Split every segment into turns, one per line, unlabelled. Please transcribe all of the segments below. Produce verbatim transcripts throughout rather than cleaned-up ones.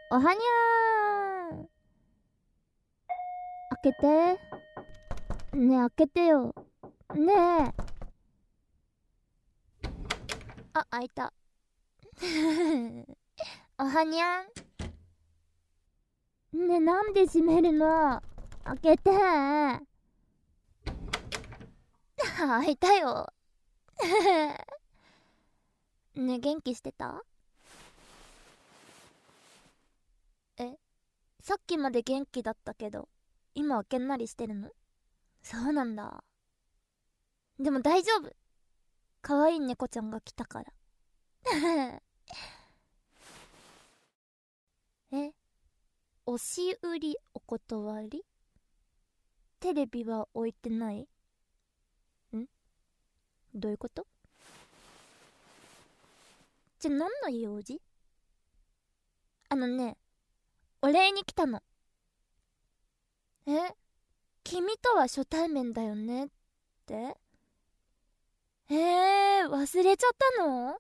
おはにゃーん。開けて。ねえ、開けてよ。ねえ。あ、開いた。おはにゃん。ねえ、なんで閉めるの？開けて。開いたよ。ねえ、元気してた？え、さっきまで元気だったけど、今はげんなりしてるの？そうなんだ。でも大丈夫。可愛い猫ちゃんが来たから。え、押し売りお断り？テレビは置いてない？ん？どういうこと？じゃ、何の用事？あのね、お礼に来たの。え、君とは初対面だよねって？えー、忘れちゃったの？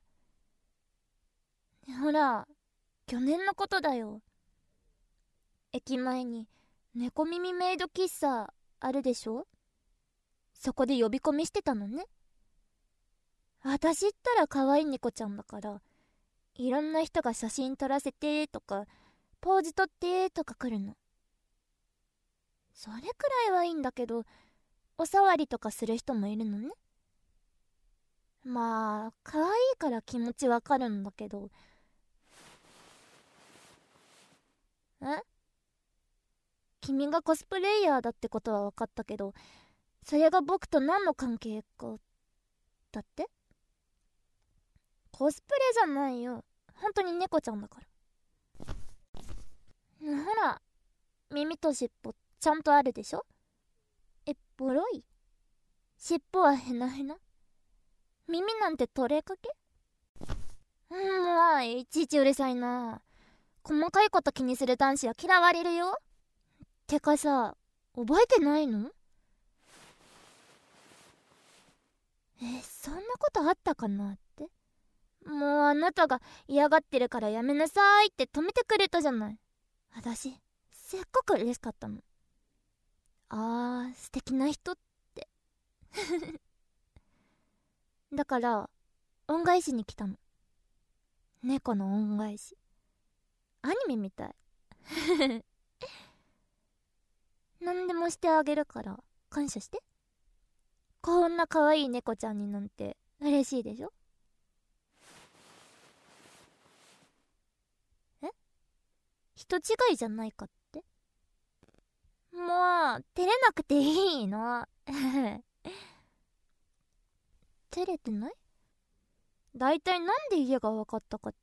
ほら、去年のことだよ。駅前に猫耳メイド喫茶あるでしょ？そこで呼び込みしてたのね。私ったら可愛い猫ちゃんだから、いろんな人が写真撮らせてとか、ポーズ撮ってとか来るの。それくらいはいいんだけど、おさわりとかする人もいるのね。まあ、可愛いから気持ちわかるんだけど。え？君がコスプレイヤーだってことは分かったけど、それが僕と何の関係か。だって？コスプレじゃないよ。本当に猫ちゃんだから。ほら、耳と尻尾ちゃんとあるでしょ？え、ボロい？尻尾はヘナヘナ？耳なんて取れかけ？うん、もういちいちうるさいな。細かいこと気にする男子は嫌われるよ。てかさ、覚えてないの？え、そんなことあったかなって。もうあなたが嫌がってるからやめなさいって止めてくれたじゃない。私せっごく嬉しかったの。あー、素敵な人って。だから恩返しに来たの。猫の恩返し。アニメみたい。何でもしてあげるから感謝して。こんな可愛い猫ちゃんになんて嬉しいでしょ？え？人違いじゃないかって？もう照れなくていいの。照れてない？だいたいなんで家が分かったかって？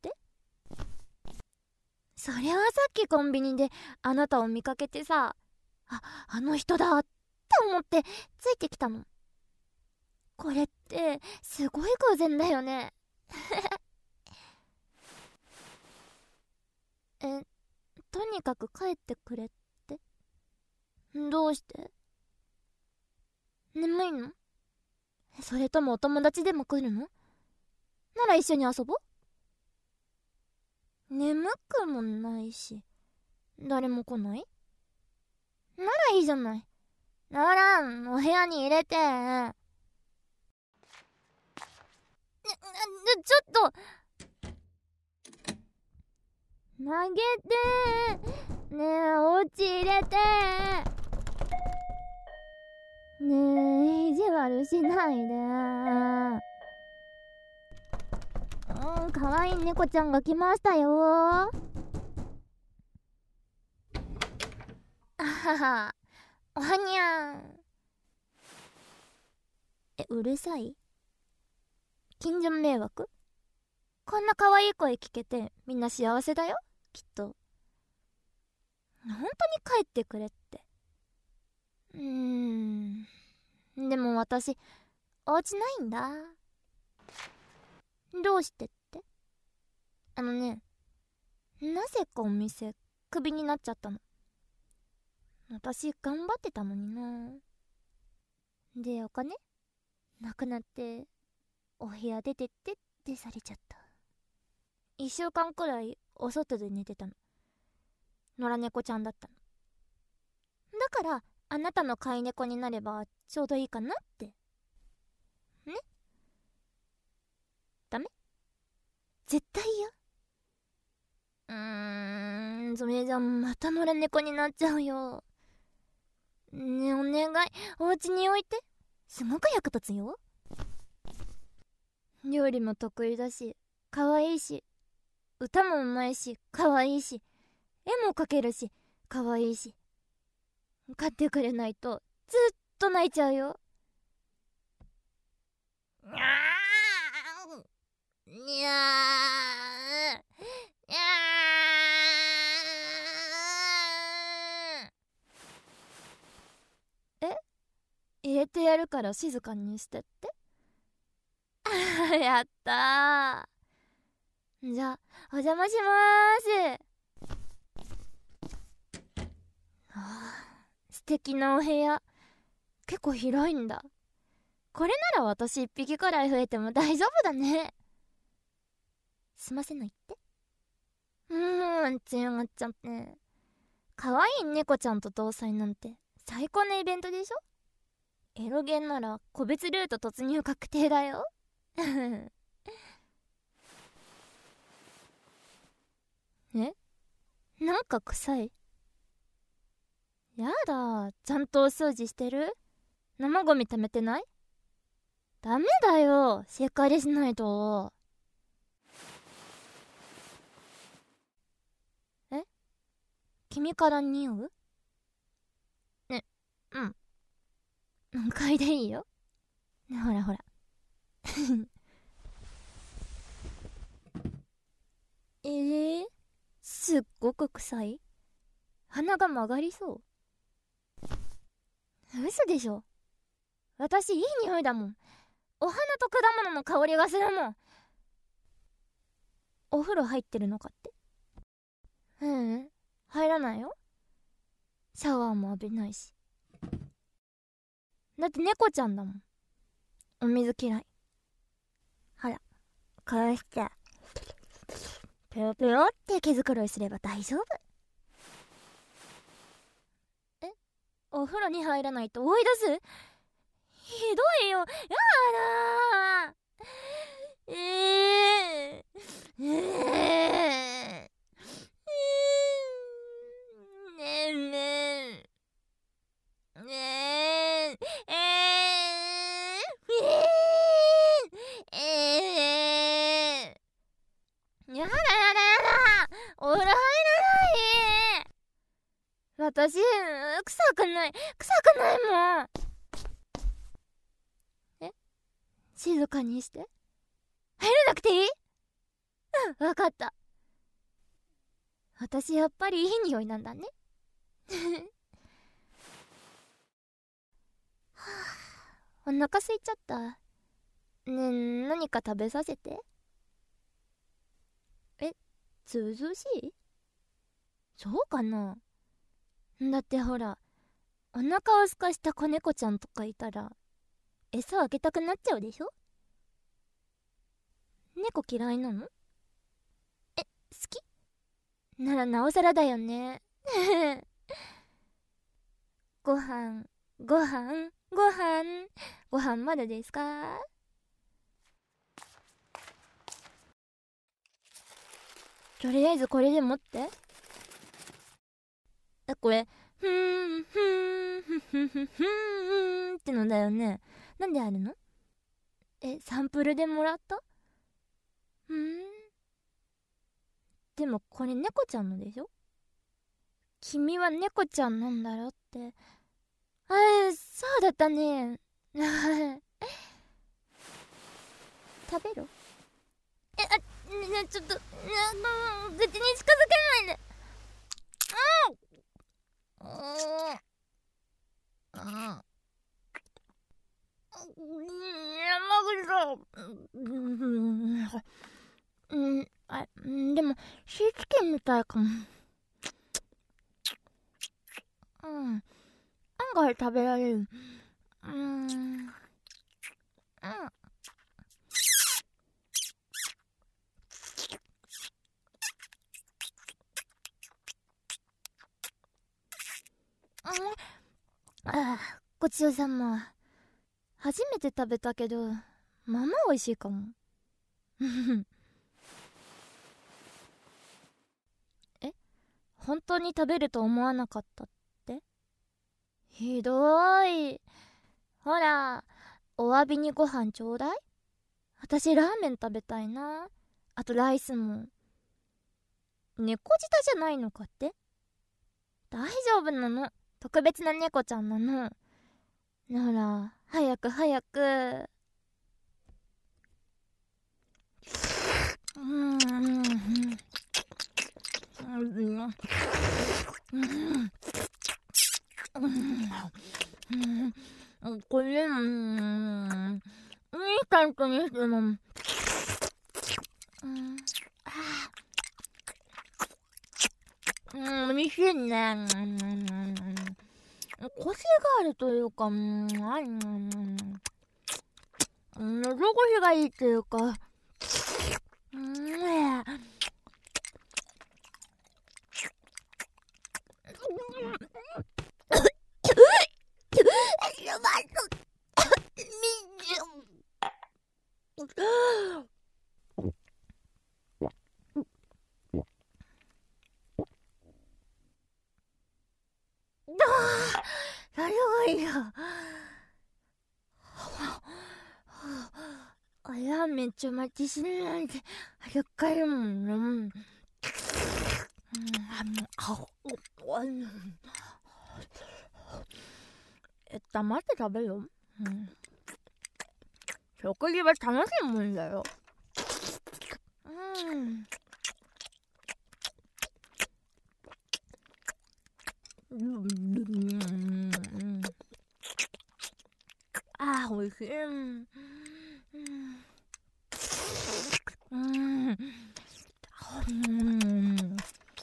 それはさっきコンビニであなたを見かけてさ、あ、あの人だって思ってついてきたの。これってすごい偶然だよね。え、とにかく帰ってくれって？どうして？眠いの？それともお友達でも来るの？なら一緒に遊ぼう。眠くもないし、誰も来ない？ならいいじゃない。ならん、お部屋に入れて。ね、ちょっと投げて。ねえ、お家入れて。ねえ、意地悪しないで。うん、かわいい猫ちゃんが来ましたよ。あはは、おはにゃん。え、うるさい？近所迷惑？こんな可愛い声聞けてみんな幸せだよ、きっと。本当に帰ってくれって。うーん、でも私お家ないんだ。どうしてって？あのね、なぜかお店クビになっちゃったの。私頑張ってたのにな。で、お金なくなってお部屋出てってってされちゃった。いっしゅうかんくらいお外で寝てたの。 野良猫ちゃんだったの。だからあなたの飼い猫になればちょうどいいかなって。ね？ダメ？絶対嫌？うーん、それじゃまた野良猫になっちゃうよ。ねえ、お願い、お家に置いて。すごく役立つよ。料理も得意だし、可愛いし、歌もうまいし、可愛いし、絵も描けるし、可愛いし。飼ってくれないとずっと泣いちゃうよ。にゃーにゃーにゃー。え、入れてやるから静かにしてって。やったー。じゃあお邪魔しまーす。はあ、素敵なお部屋。結構広いんだ。これなら私一匹くらい増えても大丈夫だね。すませないって。うーん、強がっちゃって。可愛い猫ちゃんと同棲なんて最高のイベントでしょ。エロゲンなら個別ルート突入確定だよ。え、なんか臭い？やだ、ちゃんとお掃除してる？生ゴミ溜めてない？ダメだよ、しっかりしないと。え、君から匂う？ね、うん。嗅いでいいよ。ね、ほらほら。えー、すっごく臭い？鼻が曲がりそう。嘘でしょ。私いい匂いだもん。お花と果物の香りがするもん。お風呂入ってるのかって？ううん、入らないよ。シャワーも浴びないし。だって猫ちゃんだもん。お水嫌い。ほら、こうしてペロペロって毛づくろいすれば大丈夫。え、お風呂に入らないと追い出す？ひどいよ、やだー。えー、えー、ねえねえねええー、えー、やだやだやだ、お風呂入らない。私臭くない、臭くないもん。え、静かにして。入らなくていい？うん、わかった。私やっぱりいい匂いなんだね。はあ、お腹空いちゃった。ねえ、何か食べさせて。え、涼しい？そうかな。だってほら、お腹を空かした子猫ちゃんとかいたら餌あげたくなっちゃうでしょ。猫嫌いなの？え、好き？ならなおさらだよね。ご飯ご飯ご飯ご飯まだですか？とりあえずこれで持って。え、これふーんふーんふんふんふんふーんってのだよね。なんであるの？え、サンプルでもらった？ふーん。でもこれ猫ちゃんのでしょ？君は猫ちゃんなんだろって。あー、そうだったね。食べろ。え、あ、ね、ね、ちょっと、ね、あの、口に近づけないで。うん。うん。うん。山口さん。うん、あ、でも、シーチキンみたいかも。うん。案外食べられる。うん。うん。 ああ、ごちそうさま。初めて食べたけどまあまあ美味しいかも。え、本当に食べると思わなかったって？ひどい。ほら、お詫びにご飯ちょうだい。私ラーメン食べたいな。あとライスも。猫舌じゃないのかって？大丈夫なの。特別な猫ちゃんなの。ほら、早く早く。うんうんうんうん、これ、うん、インスタントにしても、うん、うん、美味しいね。うん、コシがあるというか、うん、ある、うん、喉越しがいいというか、うん、ねえ。それはいいよ。あら、めっちゃ待ちしないで早く帰るもんね。うん、あの、あ、お、あの、え、黙って食べよ。うん。食事は楽しいもんだよ。うん。うん。あー、美味しい。うん。うん。うん。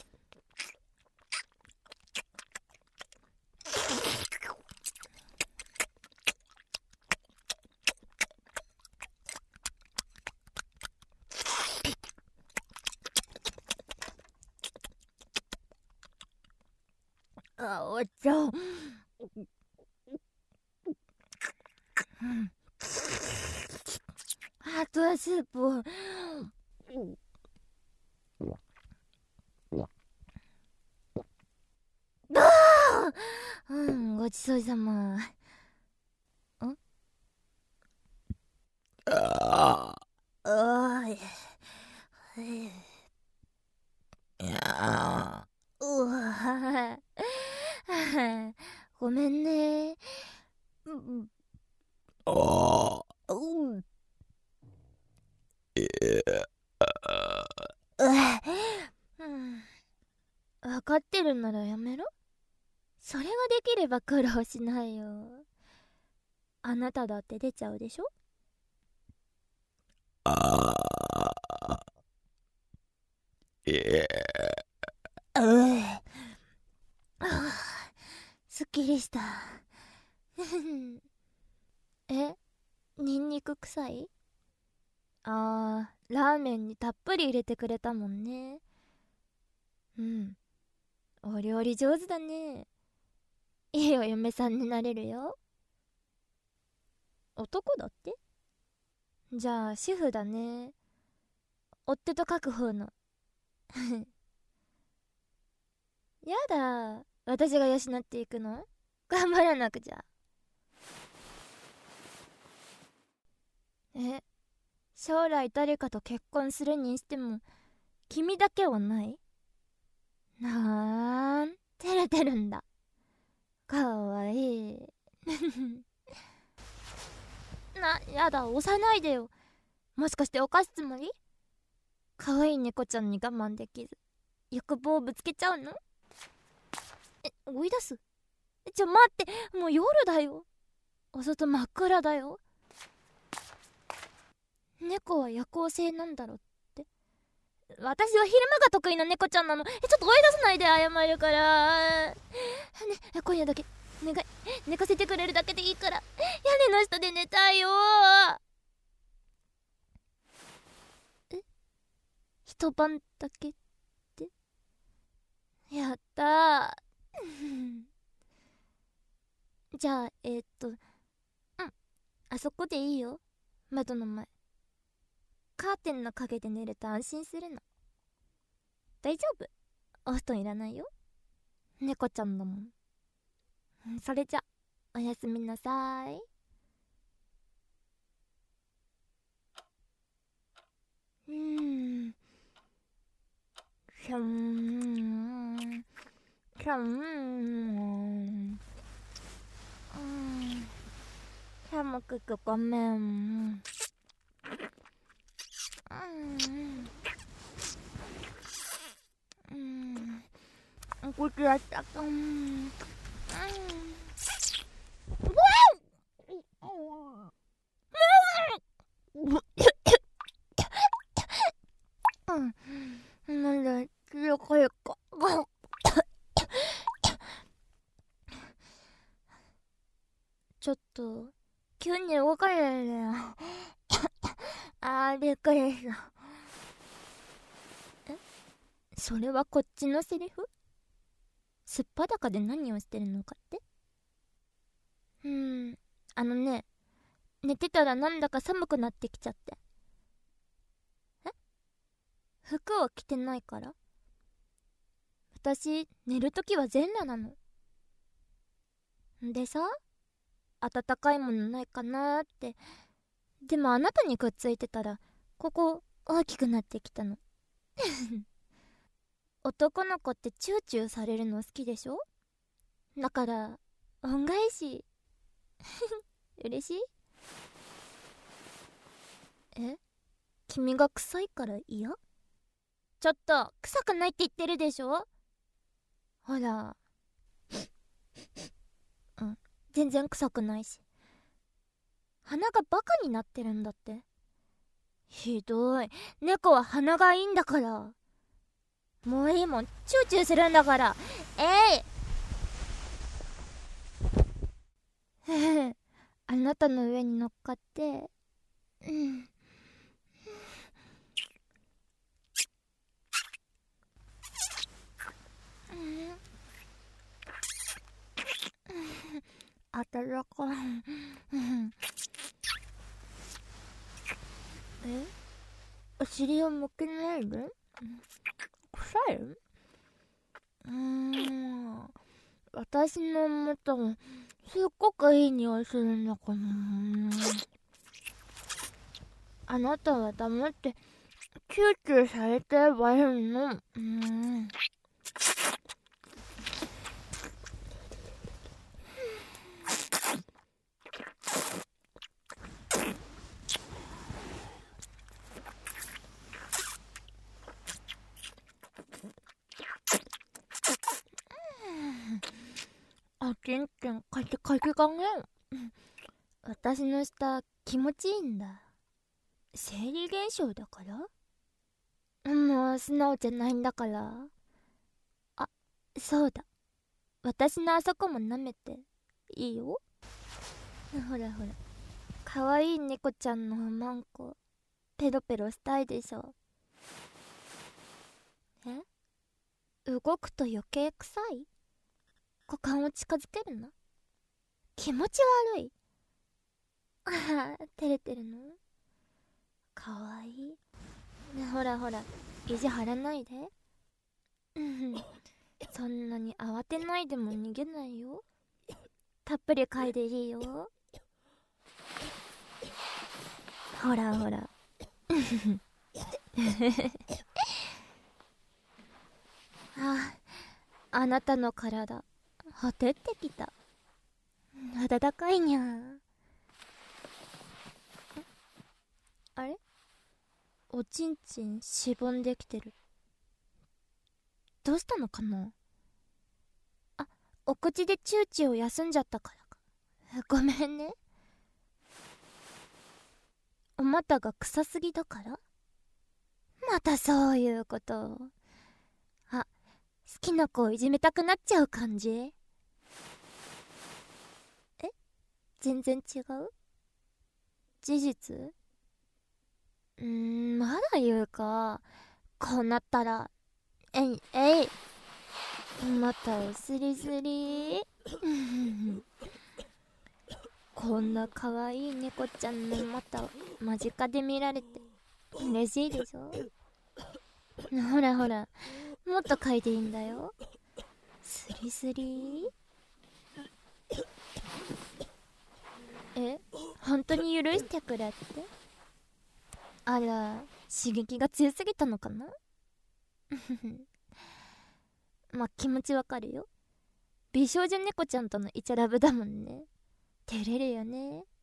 あ、お茶。うん。あとはスープを。うん、ごちそうさま。んああ、いやうわ、ごめんね。うん、ああ、うん、うん、分かってるならやめろ。それができれば苦労しないよ。あなただって出ちゃうでしょ。ああ、ええ、うえ、ああ、すっきりした。え、ニンニク臭い？あー、ラーメンにたっぷり入れてくれたもんね。うん、お料理上手だね。いいお嫁さんになれるよ。男だって？じゃあ主婦だね。追っ手と書く方の。やだ、私が養っていくの？頑張らなくちゃ。え、将来誰かと結婚するにしても君だけはない？なーん、照れてるんだ。かわいい。な、やだ、押さないでよ。もしかして犯すつもり？可愛い猫ちゃんに我慢できず欲望をぶつけちゃうの？え、追い出す？ちょ待って、もう夜だよ。お外真っ暗だよ。猫は夜行性なんだろって。私は昼間が得意な猫ちゃんなの。え、ちょっと追い出さないで、謝るから。ね、今夜だけお願い、寝かせてくれるだけでいいから。屋根の下で寝たいよ。え、一晩だけって？やったー。 じゃあえー、っとうんあそこでいいよ。窓の前。カーテンの陰で寝ると安心するの。大丈夫、お布団いらないよ。猫ちゃんだもん。それじゃおやすみなさい。うーんしゃんしゃん寒くてごめん。うんうんこちらったかんうん、なんだ強かいかちょっと急に動かれるよあーびっくりした。えそれはこっちのセリフ？すっぱだかで何をしてるのかって？うーんあのね、寝てたらなんだか寒くなってきちゃって。え服を着てないから？私寝るときは全裸なの。でさ、温かいものないかなーって。でもあなたにくっついてたらここ大きくなってきたの男の子ってチューチューされるの好きでしょ？だから恩返し嬉しい？え君が臭いから嫌？ちょっと臭くないって言ってるでしょ。ほらうん全然臭くないし、鼻がバカになってるんだって。ひどい、猫は鼻がいいんだから。もういいもん、チューチューするんだから。えいあなたの上に乗っかってうんあたらかいえお尻を向けないで。臭い？うーん私の元もすっごくいい匂いするんだからな。あなたは黙ってキューキューされてればいいの。うーんあ、ちんちんカチカチがね。私の舌気持ちいいんだ。生理現象だから？もう素直じゃないんだから。あ、そうだ、私のあそこも舐めていいよ。ほらほら、かわいい猫ちゃんのマンコペロペロしたいでしょ。え動くと余計臭い？股間を近づけるの？気持ち悪い。ああ照れてるの？かわいいね。ほらほら、意地張らないで。うんそんなに慌てないでも逃げないよ。たっぷり嗅いでいいよ。ほらほらああなたの体ほてってきた。暖かいにゃー。あれおちんちんしぼんできてる。どうしたのかな。あ、お口でチューチューを休んじゃったからか。ごめんね。お股が臭すぎだから？またそういうこと。あ、好きな子をいじめたくなっちゃう感じ？え全然違う？事実？うーんまだ言うか。こうなったらえいえいまたおすりすりこんな可愛い猫ちゃんの股を間近で見られて嬉しいでしょ。ほらほら、もっと嗅いでいいんだよ。スリスリえ、本当に許してくれって？あら、刺激が強すぎたのかな。まあ気持ちわかるよ。美少女猫ちゃんとのイチャラブだもんね。照れるよね。ん？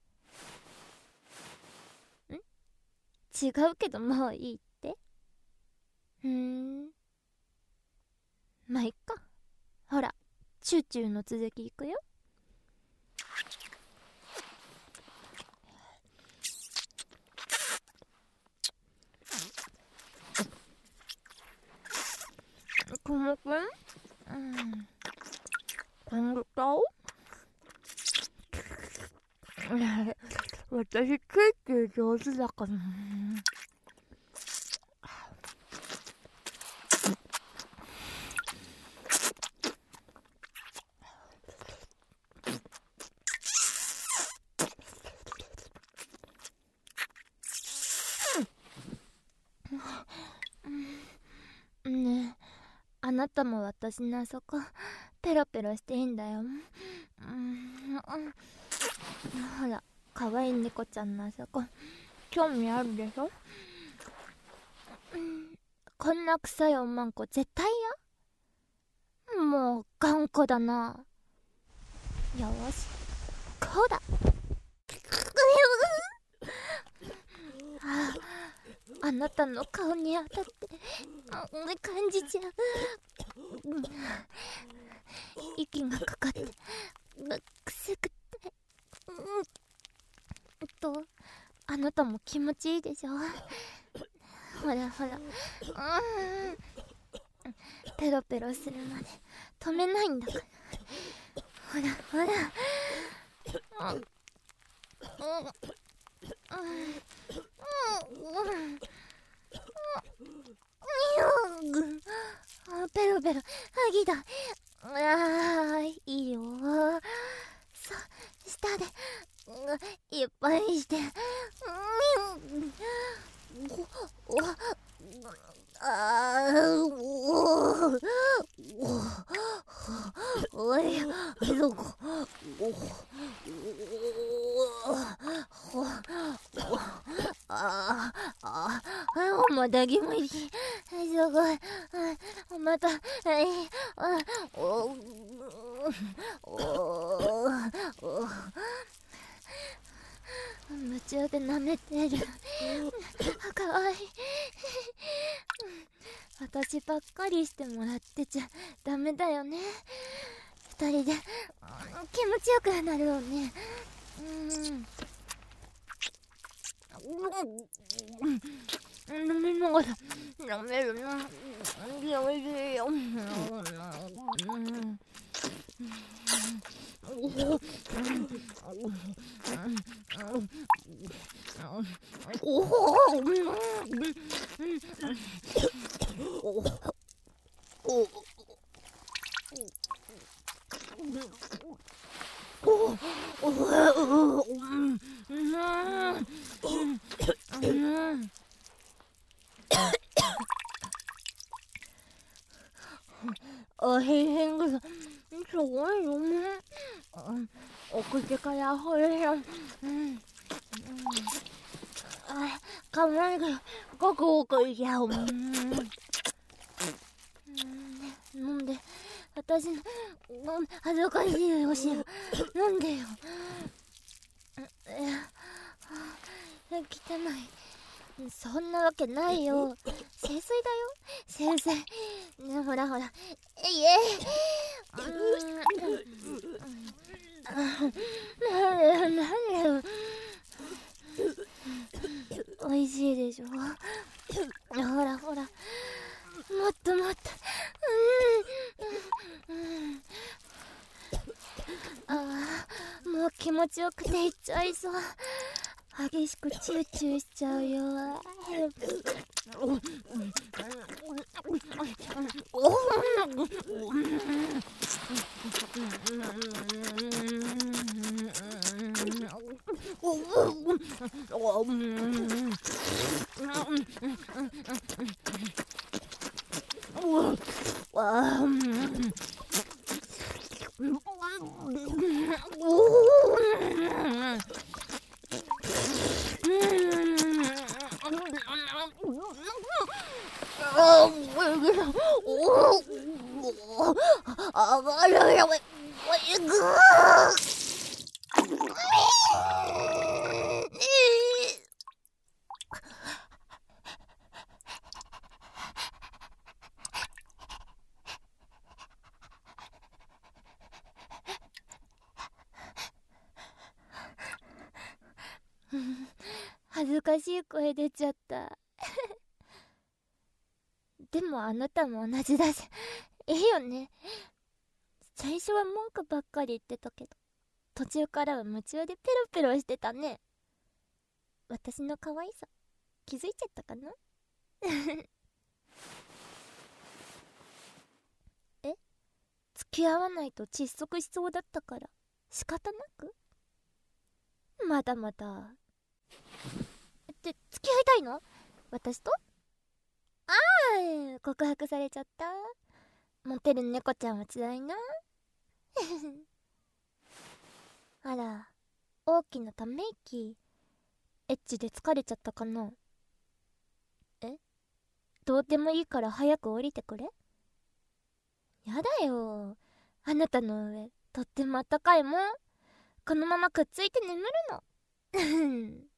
違うけどもういいって。うーん、まあいっか。ほら、チューチューの続きいくよ。くもくん、うん、こんぐらお私ケーキ上手だからな。ねえ、あなたも私のあそこペロペロしていいんだよ。うん、ほら、かわいい猫ちゃんのあそこ興味あるでしょ。うん、こんな臭いおまんこ絶対や。もう頑固だな。よし、こうだ。ああ、あなたの顔に当たって感じちゃう。息がかかってくすぐって、うんと、あなたも気持ちいいでしょ。ほらほら、うん、ペロペロするまで止めないんだから。ほらほら、うん、うん、ペロペロ、ハギだ。あー、いいよ。さ、下でいっぱいして、おおあーおおおい、どこおあああ、また気持ちいい。すごい。また、はい、あ、おおお夢中で舐めてる。かわいい。私ばっかりしてもらってちゃダメだよね。二人で気持ちよくなるよね。うん、飲みながら舐めるな。おいしいよ。おいしいんだ。すごいよね。お口からほれよ。うん。あ、かわいいけど、ごくごくいや、うん。飲んで、私の、恥ずかしいよ、しよ。飲んでよ。汚い。そんなわけないよ。清水だよ。清水。ね、ほらほら。えいえい。なんでなんでおいしいでしょ。ほらほら、もっともっと。うん、うん、ああ、もう気持ちよくていっちゃいそう。激しくチューチューしちゃうよ。 恥ずかしい声出ちゃったでもあなたも同じだしいいよね。最初は文句ばっかり言ってたけど、途中からは夢中でペロペロしてたね。私の可愛さ気づいちゃったかなえ、付き合わないと窒息しそうだったから仕方なく。まだまだって付き合いたいの？私と？ああ、告白されちゃった。モテる猫ちゃんは辛いなあら、大きなため息。エッチで疲れちゃったかな。え、どうでもいいから早く降りてくれ。やだよ、あなたの上とってもあったかいもん。このままくっついて眠るの